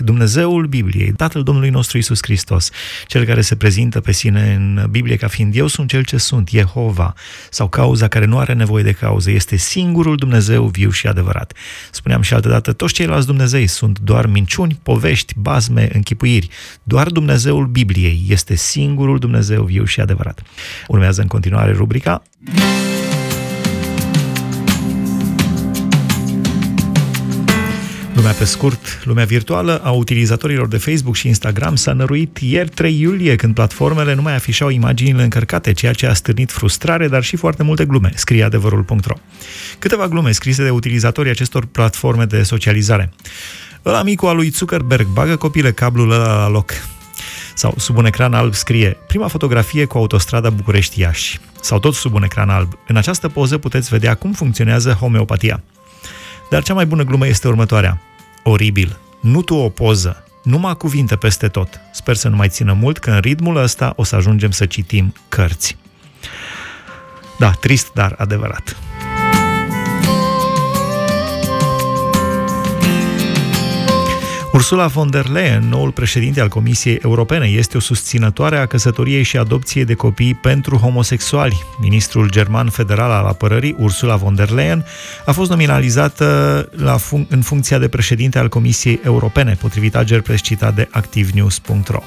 Dumnezeul Bibliei, Tatăl Domnului nostru Iisus Hristos, cel care se prezintă pe sine în Biblie ca fiind eu sunt cel ce sunt, Jehova, sau cauza care nu are nevoie de cauză, este singurul Dumnezeu viu și adevărat. Spuneam și altădată, toți ceilalți Dumnezei sunt doar minciuni, povești, bazme, închipuiri. Doar Dumnezeul Bibliei este singurul Dumnezeu viu și adevărat. Urmează în continuare rubrica Lumea pe scurt, lumea virtuală a utilizatorilor de Facebook și Instagram s-a năruit ieri 3 iulie, când platformele nu mai afișau imaginile încărcate, ceea ce a stârnit frustrare, dar și foarte multe glume, scrie adevărul.ro. Câteva glume scrise de utilizatorii acestor platforme de socializare. Ăla micu al lui Zuckerberg, bagă copile cablul ăla la loc. Sau sub un ecran alb scrie, prima fotografie cu autostrada București-Iași. Sau tot sub un ecran alb, în această poză puteți vedea cum funcționează homeopatia. Dar cea mai bună glumă este următoarea. Oribil. Nu tu o poză. Numai cuvinte peste tot. Sper să nu mai țină mult, că în ritmul ăsta o să ajungem să citim cărți. Da, trist, dar adevărat. Ursula von der Leyen, noul președinte al Comisiei Europene, este o susținătoare a căsătoriei și adopției de copii pentru homosexuali. Ministrul german federal al apărării, Ursula von der Leyen, a fost nominalizată în funcția de președinte al Comisiei Europene, potrivit Agerpres citat de activenews.ro.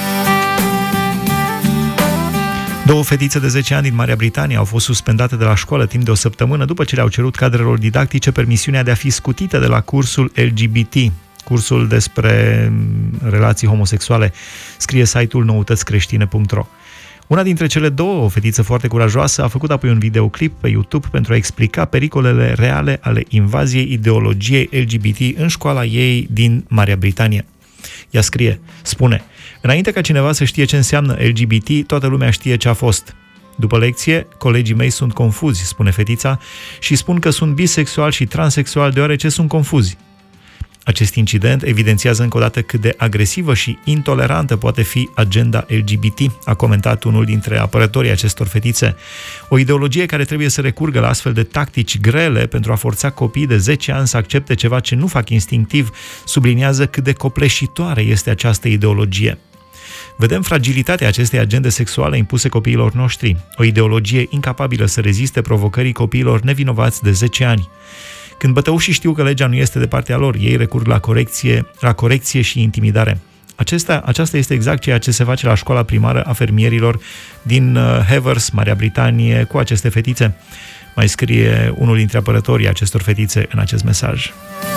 2 fetițe de 10 ani din Marea Britanie au fost suspendate de la școală timp de o săptămână după ce le-au cerut cadrelor didactice permisiunea de a fi scutite de la cursul LGBT. Cursul despre relații homosexuale, scrie site-ul noutățcreștine.ro. Una dintre cele două, o fetiță foarte curajoasă, a făcut apoi un videoclip pe YouTube pentru a explica pericolele reale ale invaziei ideologiei LGBT în școala ei din Marea Britanie. Ea spune, înainte ca cineva să știe ce înseamnă LGBT, toată lumea știe ce a fost. După lecție, colegii mei sunt confuzi, spune fetița, și spun că sunt bisexual și transexual deoarece sunt confuzi. Acest incident evidențiază încă o dată cât de agresivă și intolerantă poate fi agenda LGBT, a comentat unul dintre apărătorii acestor fetițe. O ideologie care trebuie să recurgă la astfel de tactici grele pentru a forța copiii de 10 ani să accepte ceva ce nu fac instinctiv, subliniază cât de copleșitoare este această ideologie. Vedem fragilitatea acestei agende sexuale impuse copiilor noștri, o ideologie incapabilă să reziste provocării copiilor nevinovați de 10 ani. Când bătăușii știu că legea nu este de partea lor, ei recurg la corecție și intimidare. Aceasta este exact ceea ce se face la școala primară a fermierilor din Havers, Marea Britanie, cu aceste fetițe. Mai scrie unul dintre apărătorii acestor fetițe în acest mesaj.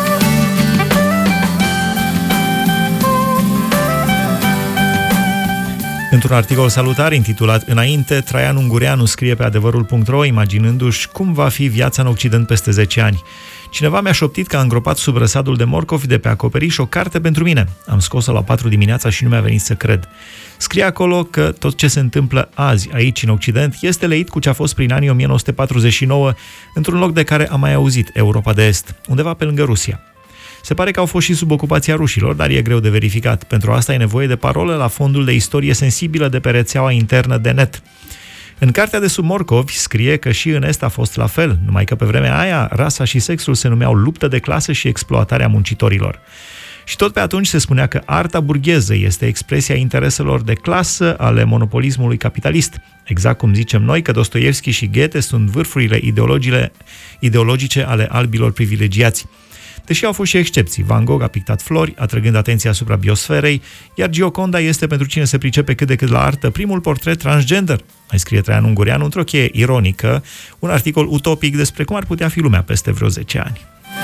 Într-un articol salutar intitulat Înainte, Traian Ungureanu scrie pe adevărul.ro, imaginându-și cum va fi viața în Occident peste 10 ani. Cineva mi-a șoptit că a îngropat sub răsadul de morcovi de pe acoperiș o carte pentru mine. Am scos-o la 4 dimineața și nu mi-a venit să cred. Scrie acolo că tot ce se întâmplă azi aici în Occident este leit cu ce a fost prin anii 1949 într-un loc de care am mai auzit, Europa de Est, undeva pe lângă Rusia. Se pare că au fost și sub ocupația rușilor, dar e greu de verificat. Pentru asta e nevoie de parole la fondul de istorie sensibilă de pe rețeaua internă de net. În cartea de sub morcovi scrie că și în Est a fost la fel, numai că pe vremea aia rasa și sexul se numeau luptă de clasă și exploatarea muncitorilor. Și tot pe atunci se spunea că arta burgheză este expresia intereselor de clasă ale monopolismului capitalist. Exact cum zicem noi că Dostoievski și Goethe sunt vârfurile ideologice ale albilor privilegiați. Deși au fost și excepții. Van Gogh a pictat flori, atrăgând atenția asupra biosferei, iar Gioconda este, pentru cine se pricepe cât de cât la artă, primul portret transgender. Mai scrie Traian Ungureanu într-o cheie ironică, un articol utopic despre cum ar putea fi lumea peste vreo 10 ani.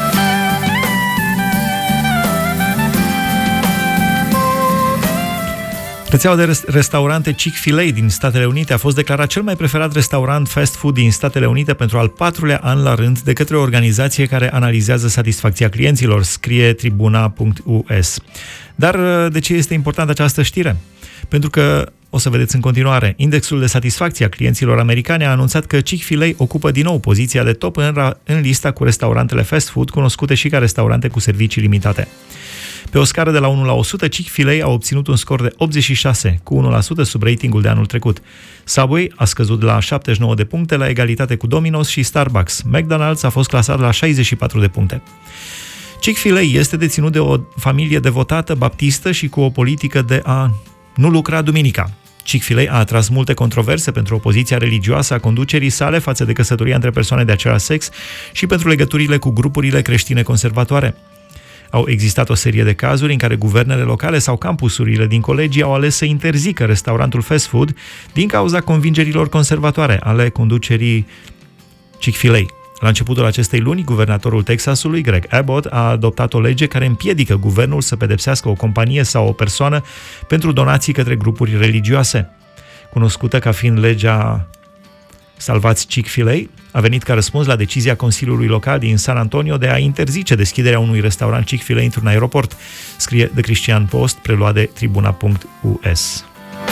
Rețeaua de restaurante Chick-fil-A din Statele Unite a fost declarat cel mai preferat restaurant fast food din Statele Unite pentru al 4-lea an la rând de către o organizație care analizează satisfacția clienților, scrie tribuna.us. Dar de ce este importantă această știre? Pentru că, o să vedeți în continuare, indexul de satisfacție a clienților americani a anunțat că Chick-fil-A ocupă din nou poziția de top în lista cu restaurantele fast food, cunoscute și ca restaurante cu servicii limitate. Pe o scară de la 1 la 100, Chick-fil-A a obținut un scor de 86, cu 1% sub ratingul de anul trecut. Subway a scăzut la 79 de puncte, la egalitate cu Domino's și Starbucks. McDonald's a fost clasat la 64 de puncte. Chick-fil-A este deținut de o familie devotată baptistă și cu o politică de a nu lucra duminica. Chick-fil-A a atras multe controverse pentru opoziția religioasă a conducerii sale față de căsătoria între persoane de același sex și pentru legăturile cu grupurile creștine conservatoare. Au existat o serie de cazuri în care guvernele locale sau campusurile din colegii au ales să interzică restaurantul fast food din cauza convingerilor conservatoare ale conducerii Chick-fil-A. La începutul acestei luni, guvernatorul Texasului, Greg Abbott, a adoptat o lege care împiedică guvernul să pedepsească o companie sau o persoană pentru donații către grupuri religioase. Cunoscută ca fiind legea Salvați Chick-fil-A, a venit ca răspuns la decizia Consiliului Local din San Antonio de a interzice deschiderea unui restaurant Chick-fil-A într-un aeroport, scrie The Christian Post, preluat de Tribuna.us.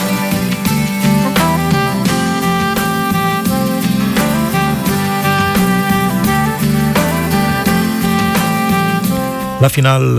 La final,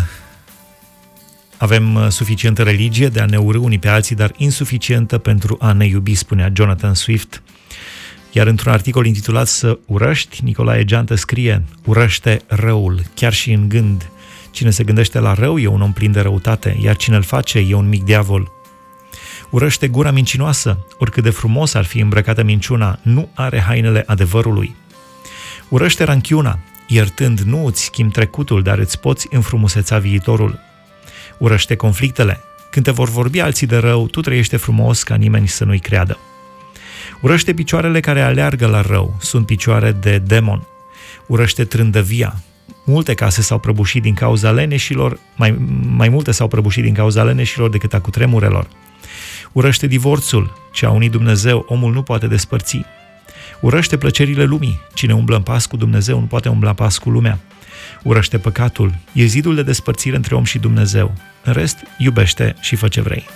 avem suficientă religie de a ne urî unii pe alții, dar insuficientă pentru a ne iubi, spunea Jonathan Swift. Iar într-un articol intitulat Să urăști, Nicolae Geantă scrie: urăște răul, chiar și în gând. Cine se gândește la rău e un om plin de răutate, iar cine îl face e un mic diavol. Urăște gura mincinoasă, oricât de frumos ar fi îmbrăcată minciuna, nu are hainele adevărului. Urăște ranchiuna, iertând nu îți schimbi trecutul, dar îți poți înfrumuseța viitorul. Urăște conflictele, când te vor vorbi alții de rău, tu trăiește frumos ca nimeni să nu-i creadă. Urăște picioarele care aleargă la rău, sunt picioare de demon. Urăște trândăvia. Multe case s-au prăbușit din cauza leneșilor, mai multe s-au prăbușit din cauza leneșilor decât a cutremurelor. Urăște divorțul, ce a unit Dumnezeu, omul nu poate despărți. Urăște plăcerile lumii, cine umblă în pas cu Dumnezeu nu poate umbla în pas cu lumea. Urăște păcatul, e zidul de despărțire între om și Dumnezeu. În rest, iubește și fă ce vrei.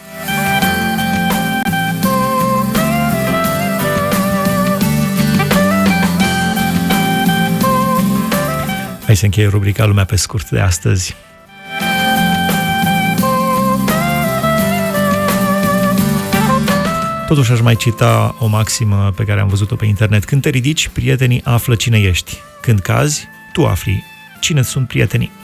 Hai să încheie rubrica Lumea pe scurt de astăzi. Totuși aș mai cita o maximă pe care am văzut-o pe internet. Când te ridici, prietenii află cine ești. Când cazi, tu afli cine sunt prietenii.